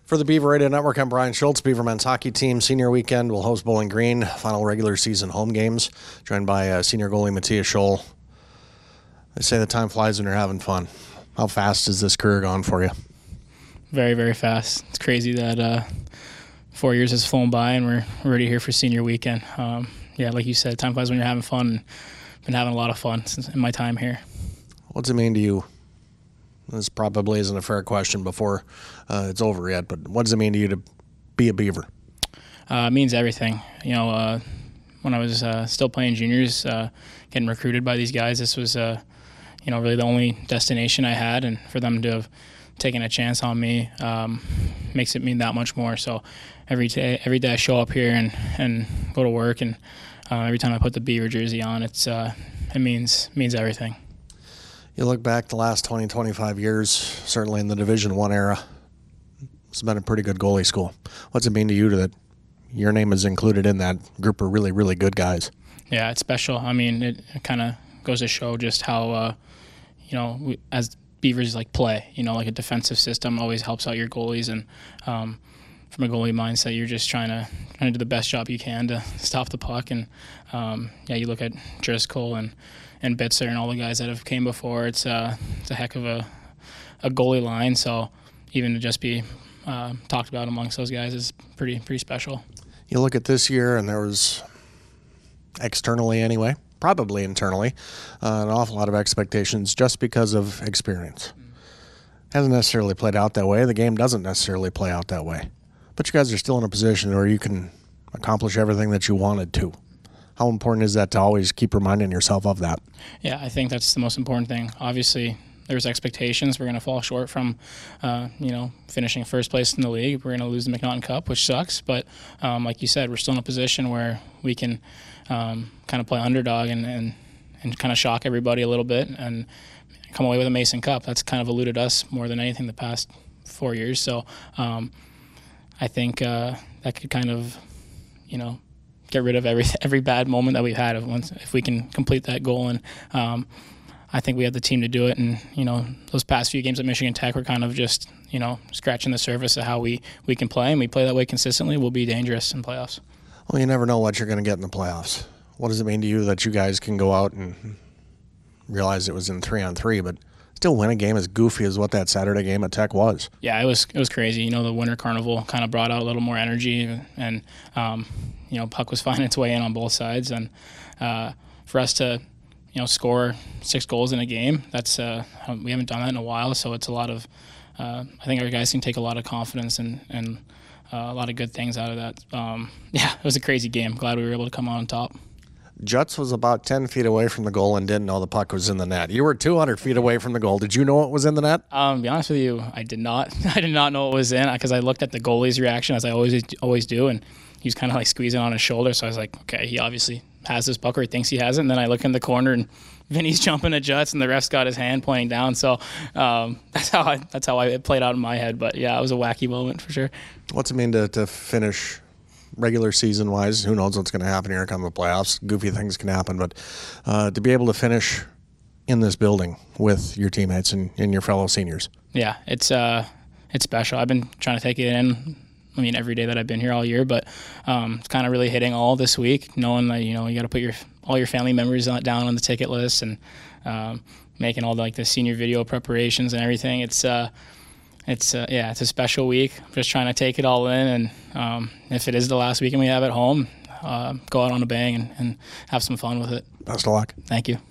For the Beaver Radio Network, I'm Brian Schultz. Beaver men's hockey team senior weekend will host Bowling Green, final regular season home games, joined by senior goalie Matthias Scholl. They say the time flies when you're having fun. How fast has this career gone for you? Very, very fast. It's crazy that 4 years has flown by and we're already here for senior weekend. Like you said, time flies when you're having fun. Been having a lot of fun in my time here. What's it mean to you? This probably isn't a fair question before it's over yet, but what does it mean to you to be a Beaver? It means everything. When I was still playing juniors, getting recruited by these guys, this was really the only destination I had, and for them to have taken a chance on me makes it mean that much more. So every day I show up here and go to work, and every time I put the Beaver jersey on, it means everything. You look back the last 20, 25 years, certainly in the Division I era, it's been a pretty good goalie school. What's it mean to you that your name is included in that group of really, really good guys? Yeah, it's special. I mean, it kind of goes to show just how, we, as Beavers play, like a defensive system always helps out your goalies. And from a goalie mindset, you're just trying to do the best job you can to stop the puck. And, you look at Driscoll and Bitzer and all the guys that have came before. It's a heck of a goalie line. So even to just be talked about amongst those guys is pretty special. You look at this year, and there was, externally anyway, probably internally, an awful lot of expectations just because of experience. Hasn't necessarily played out that way. The game doesn't necessarily play out that way. But you guys are still in a position where you can accomplish everything that you wanted to. How important is that to always keep reminding yourself of that? Yeah, I think that's the most important thing. Obviously, there's expectations. We're going to fall short from, finishing first place in the league. We're going to lose the McNaughton Cup, which sucks. But like you said, we're still in a position where we can kind of play underdog and kind of shock everybody a little bit and come away with a Mason Cup. That's kind of eluded us more than anything the past 4 years. So I think that could kind of, get rid of every bad moment that we've had if we can complete that goal. And I think we have the team to do it. And, those past few games at Michigan Tech were kind of just, scratching the surface of how we can play. And we play that way consistently, we'll be dangerous in playoffs. Well, you never know what you're going to get in the playoffs. What does it mean to you that you guys can go out and realize it was in 3-on-3, but still win a game as goofy as what that Saturday game at Tech was? Yeah, it was crazy. The Winter Carnival kind of brought out a little more energy, and puck was finding its way in on both sides. And for us to, score 6 goals in a game, that's we haven't done that in a while. So it's a lot of, I think our guys can take a lot of confidence and a lot of good things out of that. It was a crazy game. Glad we were able to come on top. Jutz was about 10 feet away from the goal and didn't know the puck was in the net. You were 200 feet away from the goal. Did you know it was in the net? To be honest with you, I did not. I did not know it was in because I looked at the goalie's reaction, as I always do, and he was kind of squeezing on his shoulder. So I was like, okay, he obviously has this puck or he thinks he has it. And then I look in the corner and Vinny's jumping at Jutz and the ref's got his hand pointing down. So that's how it played out in my head. But yeah, it was a wacky moment for sure. What's it mean to finish regular season wise? Who knows what's going to happen here come the playoffs? Goofy things can happen, but to be able to finish in this building with your teammates and your fellow seniors. Yeah, it's special. I've been trying to take it in. Every day that I've been here all year, but it's kind of really hitting all this week, knowing that, you got to put all your family members down on the ticket list and making all the senior video preparations and everything. It's a special week. I'm just trying to take it all in, and if it is the last weekend we have at home, go out on a bang and have some fun with it. Best of luck. Thank you.